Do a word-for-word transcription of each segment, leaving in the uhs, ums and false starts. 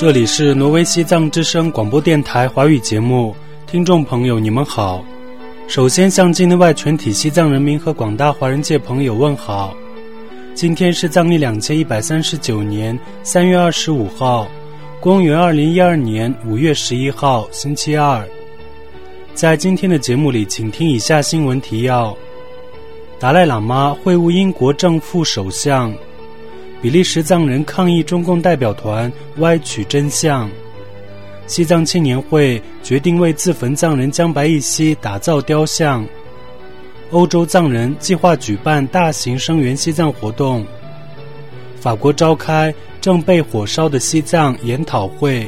这里是挪威西藏之声广播电台华语节目，听众朋友你们好。首先向境内外全体西藏人民和广大华人界朋友问好。今天是藏历两千一百三十九年三月二十五号，公元二零一二年五月十一号，星期二。在今天的节目里，请听以下新闻提要：达赖喇嘛会晤英国正副首相，比利时藏人抗议中共代表团歪曲真相，西藏青年会决定为自焚藏人江白义熙打造雕像，欧洲藏人计划举办大型声援西藏活动，法国召开正被火烧的西藏研讨会。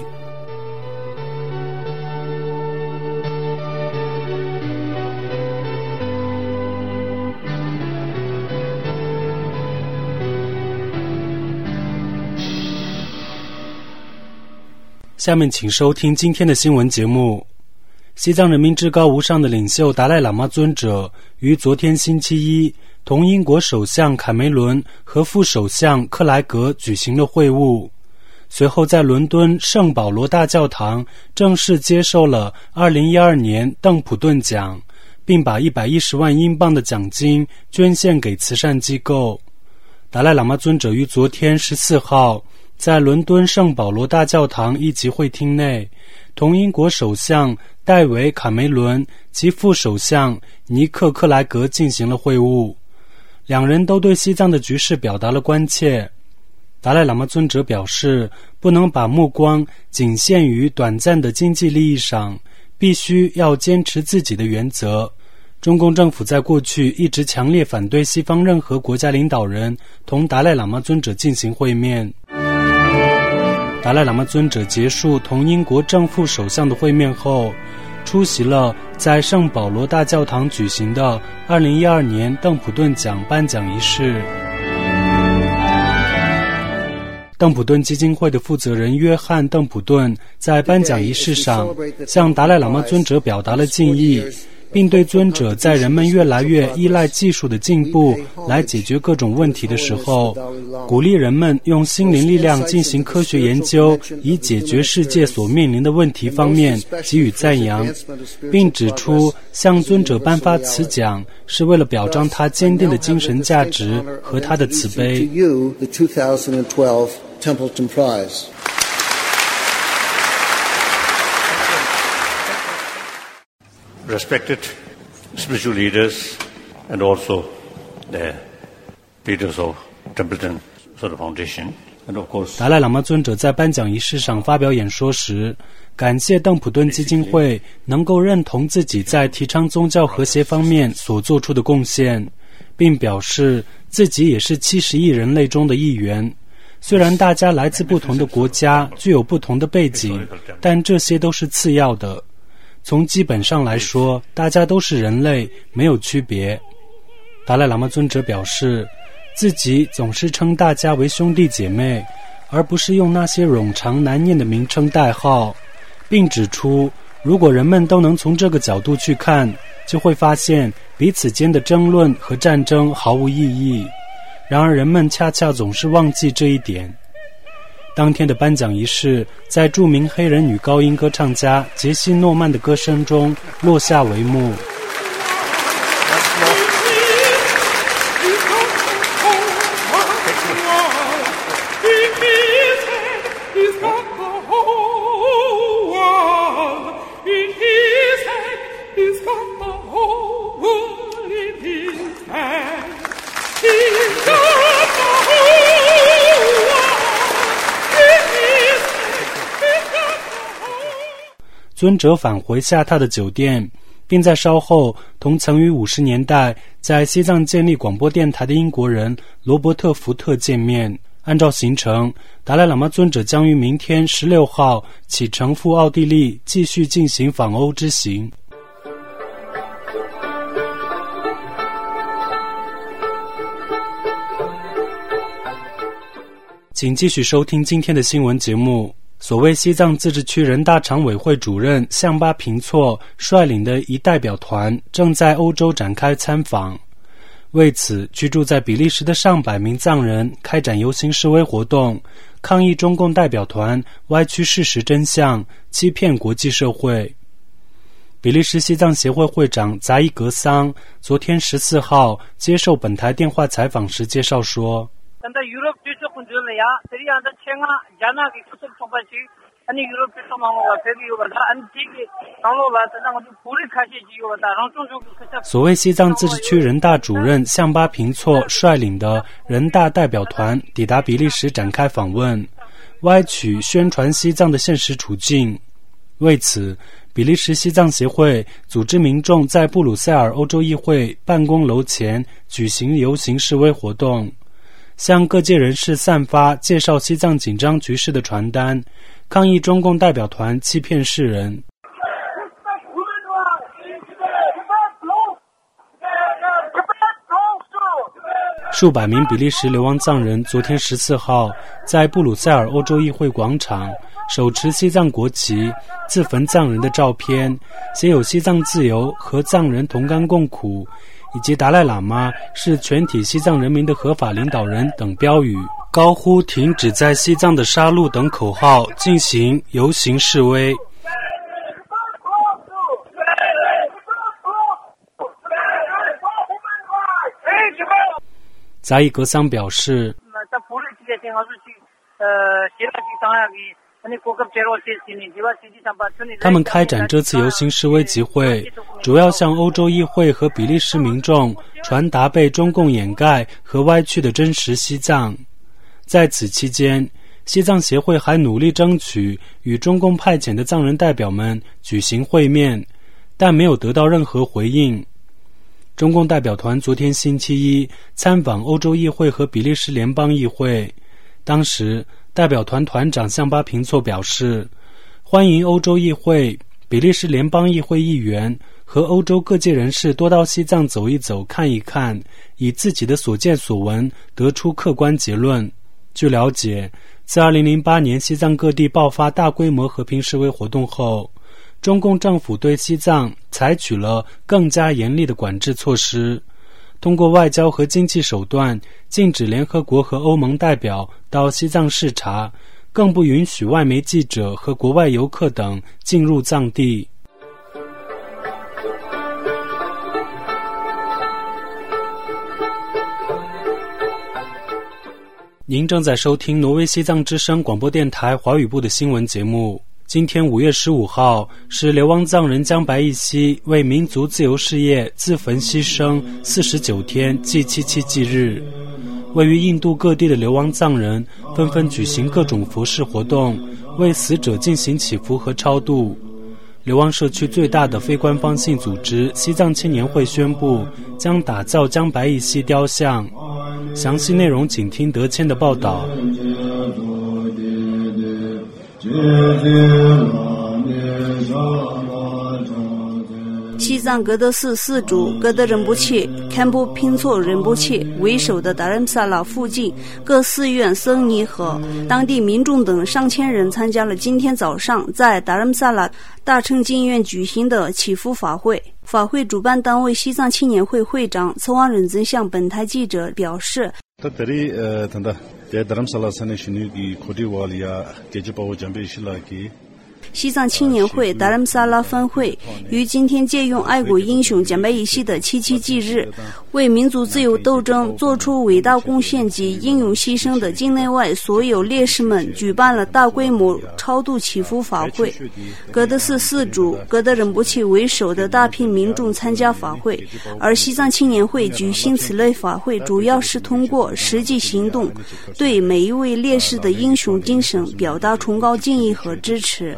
下面请收听今天的新闻节目。西藏人民至高无上的领袖达赖喇嘛尊者于昨天星期一同英国首相卡梅伦和副首相克莱格举行了会晤，随后在伦敦圣保罗大教堂正式接受了二零一二年邓普顿奖，并把一百一十万英镑的奖金捐献给慈善机构。达赖喇嘛尊者于昨天十四号在伦敦圣保罗大教堂一级会厅内同英国首相戴维·卡梅伦及副首相尼克·克莱格进行了会晤，两人都对西藏的局势表达了关切。达赖喇嘛尊者表示，不能把目光仅限于短暂的经济利益上，必须要坚持自己的原则。中共政府在过去一直强烈反对西方任何国家领导人同达赖喇嘛尊者进行会面。达赖喇嘛尊者结束同英国正副首相的会面后，出席了在圣保罗大教堂举行的二零一二年邓普顿奖颁奖仪式。邓普顿基金会的负责人约翰·邓普顿在颁奖仪式上向达赖喇嘛尊者表达了敬意，并对尊者在人们越来越依赖技术的进步来解决各种问题的时候，鼓励人们用心灵力量进行科学研究，以解决世界所面临的问题方面给予赞扬，并指出向尊者颁发此奖是为了表彰他坚定的精神价值和他的慈悲。 Respected spiritual leaders and also the leaders of Templeton sort of Foundation, and of course 达赖喇嘛尊者在颁奖仪式上发表演说时，感谢邓普顿基金会能够认同自己在提倡宗教和谐方面所做出的贡献，并表示自己也是七十亿人类中的一员。虽然大家来自不同的国家，具有不同的背景，但这些都是次要的。从基本上来说，大家都是人类，没有区别。达赖喇嘛尊者表示，自己总是称大家为兄弟姐妹，而不是用那些冗长难念的名称代号，并指出，如果人们都能从这个角度去看，就会发现彼此间的争论和战争毫无意义。然而人们恰恰总是忘记这一点。当天的颁奖仪式在著名黑人女高音歌唱家杰西·诺曼的歌声中落下帷幕。尊者返回下榻的酒店，并在稍后同曾于五十年代在西藏建立广播电台的英国人罗伯特·福特见面。按照行程，达赖喇嘛尊者将于明天十六号启程赴奥地利，继续进行访欧之行。请继续收听今天的新闻节目。所谓西藏自治区人大常委会主任向巴平措率领的一代表团正在欧洲展开参访。 为此，居住在比利时的上百名藏人开展游行示威活动，抗议中共代表团歪曲事实真相，欺骗国际社会。比利时西藏协会会长扎伊格桑昨天十四号接受本台电话采访时介绍说，所谓西藏自治区人大主任向巴平措率领的人大代表团抵达比利时展开访问，歪曲宣传西藏的现实处境。为此，比利时西藏协会组织民众在布鲁塞尔欧洲议会办公楼前举行游行示威活动，向各界人士散发介绍西藏紧张局势的传单，抗议中共代表团欺骗世人。数百名比利时流亡藏人昨天十四号在布鲁塞尔欧洲议会广场手持西藏国旗，自焚藏人的照片，写有西藏自由和藏人同甘共苦，以及达赖喇嘛是全体西藏人民的合法领导人等标语，高呼停止在西藏的杀戮等口号，进行游行示威。扎伊格桑表示，他们开展这次游行示威集会，主要向欧洲议会和比利时民众传达被中共掩盖和歪曲的真实西藏。在此期间，西藏协会还努力争取与中共派遣的藏人代表们举行会面，但没有得到任何回应。中共代表团昨天星期一参访欧洲议会和比利时联邦议会，当时代表团团长向巴平措表示，欢迎欧洲议会、比利时联邦议会议员和欧洲各界人士多到西藏走一走、看一看，以自己的所见所闻得出客观结论。据了解，自二零零八年西藏各地爆发大规模和平示威活动后，中共政府对西藏采取了更加严厉的管制措施，通过外交和经济手段禁止联合国和欧盟代表到西藏视察，更不允许外媒记者和国外游客等进入藏地。您正在收听挪威西藏之声广播电台华语部的新闻节目。今天五月十五号是流亡藏人江白义熙为民族自由事业自焚牺牲四十九天祭七七祭日。位于印度各地的流亡藏人纷纷举行各种佛事活动，为死者进行祈福和超度。流亡社区最大的非官方性组织西藏青年会宣布将打造江白义熙雕像。详细内容请听德谦的报道。 西藏格德寺寺主格德仁波切、堪布拼措仁波切为首的达仁萨拉附近各寺院僧尼和当地民众等上千人参加了今天早上在达仁萨拉大乘经院举行的祈福法会。法会主办单位西藏青年会会长策旺仁增向本台记者表示，西藏青年会达仁萨拉分会于今天借用爱国英雄江白义熙的七七祭日，为民族自由斗争做出伟大贡献及英勇牺牲的境内外所有烈士们举办了大规模超度祈福法会。格德寺寺主格德仁波切为首的大批民众参加法会，而西藏青年会举行此类法会主要是通过实际行动对每一位烈士的英雄精神表达崇高敬意和支持。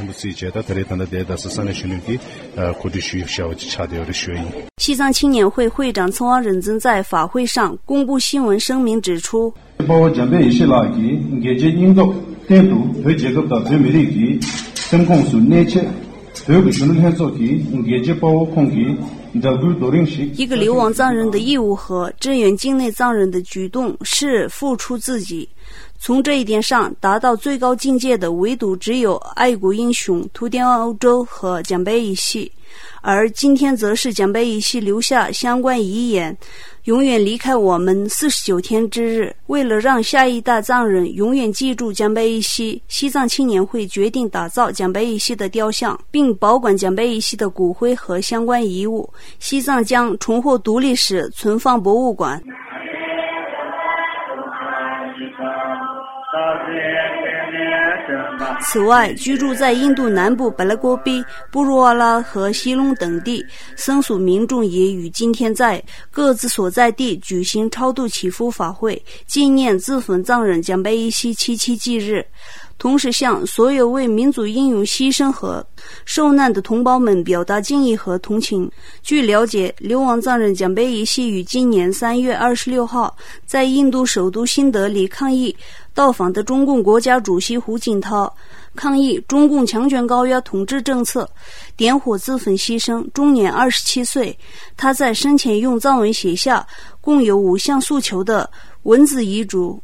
西藏青年会会长策旺仁增在法会上公布新闻声明指出，一个流亡藏人的义务和支援境内藏人的举动是付出自己，从这一点上达到最高境界的唯独只有爱国英雄图甸欧洲和江白义熙。 而今天则是蒋北以西留下相关遗言，永远离开我们四十九天之日。为了让下一代藏人永远记住蒋北以西，西藏青年会决定打造蒋北以西的雕像，并保管蒋北以西的骨灰和相关遗物。西藏将重获独立史存放博物馆。此外，居住在印度南部巴拉戈壁、布若瓦拉和西隆等地僧俗民众也于今天在各自所在地举行超度祈福法会，纪念自焚藏人蒋北以西七七忌日，同时向所有为民族英勇牺牲和受难的同胞们表达敬意和同情。据了解，流亡藏人蒋北以西于今年三月二十六号在印度首都新德里抗议到访的中共国家主席胡锦涛，抗议中共强权高压统治政策，点火自焚牺牲，终年二十七岁。他在生前用藏文写下共有五项诉求的文字遗嘱。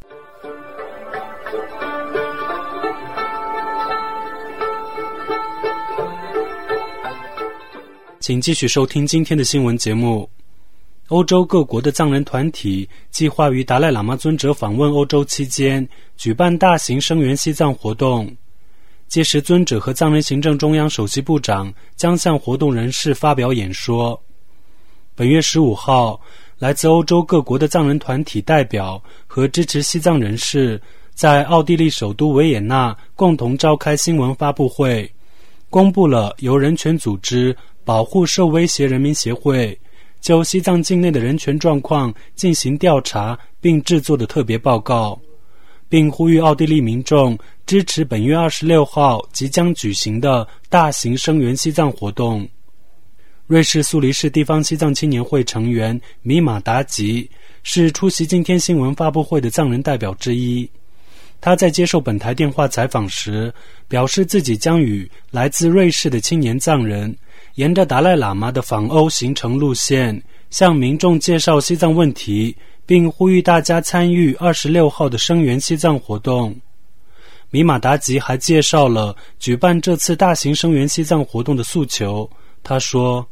请继续收听今天的新闻节目。欧洲各国的藏人团体计划于达赖喇嘛尊者访问欧洲期间举办大型声援西藏活动，届时尊者和藏人行政中央首席部长将向活动人士发表演说。本月十五号，来自欧洲各国的藏人团体代表和支持西藏人士在奥地利首都维也纳共同召开新闻发布会，公布了由人权组织保护受威胁人民协会就西藏境内的人权状况进行调查并制作的特别报告，并呼吁奥地利民众支持本月二十六号即将举行的大型声援西藏活动。瑞士苏黎世地方西藏青年会成员米马达吉是出席今天新闻发布会的藏人代表之一。他在接受本台电话采访时表示，自己将与来自瑞士的青年藏人沿着达赖喇嘛的访欧行程路线向民众介绍西藏问题，并呼吁大家参与二十六号的声援西藏活动。米马达吉还介绍了举办这次大型声援西藏活动的诉求。他说，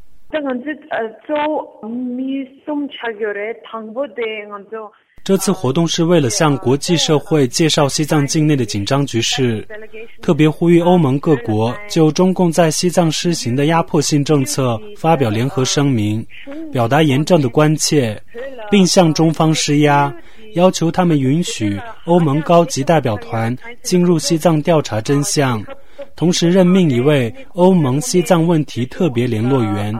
这次活动是为了向国际社会介绍西藏境内的紧张局势，特别呼吁欧盟各国就中共在西藏施行的压迫性政策发表联合声明，表达严正的关切，并向中方施压，要求他们允许欧盟高级代表团进入西藏调查真相，同时任命一位欧盟西藏问题特别联络员。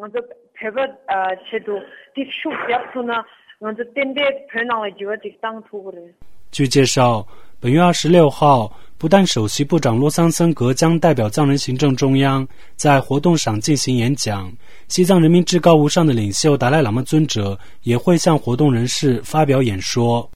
据介绍，本月二十六号，不但首席部长洛桑森格将代表藏人行政中央在活动上进行演讲，西藏人民至高无上的领袖达赖喇嘛尊者也会向活动人士发表演说。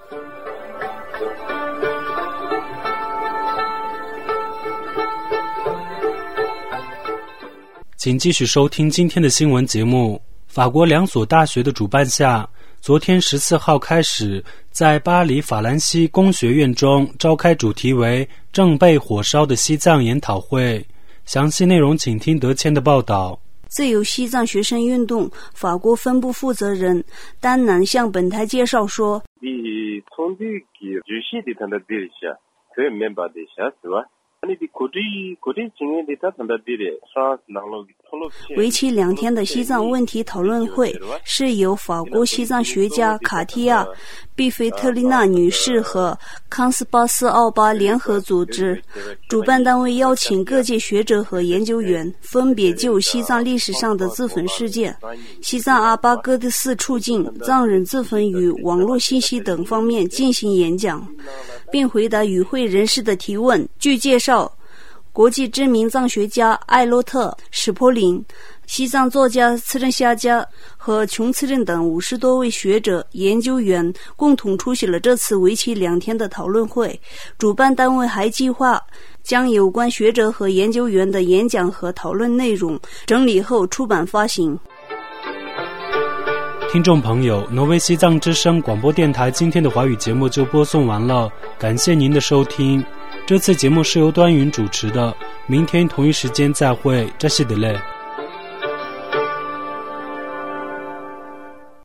请继续收听今天的新闻节目。法国两所大学的主办下，昨天十四号开始在巴黎法兰西工学院中召开主题为正被火烧的西藏研讨会。详细内容请听德谦的报道。 自由西藏学生运动法国分部负责人丹南向本台介绍说，为期两天的西藏问题讨论会是由法国西藏学家卡蒂亚·毕菲特丽娜女士和康斯巴斯奥巴联合组织，主办单位邀请各界学者和研究员分别就西藏历史上的自焚事件、西藏阿巴戈的寺处境、藏人自焚与网络信息等方面进行演讲，并回答与会人士的提问。据介绍，国际知名藏学家艾洛特·史柏林、西藏作家次仁夏加和琼次仁等五十多位学者、研究员共同出席了这次为期两天的讨论会。主办单位还计划将有关学者和研究员的演讲和讨论内容整理后出版发行。 听众朋友，挪威西藏之声广播电台今天的华语节目就播送完了，感谢您的收听。这次节目是由端云主持的，明天同一时间再会，这是的嘞。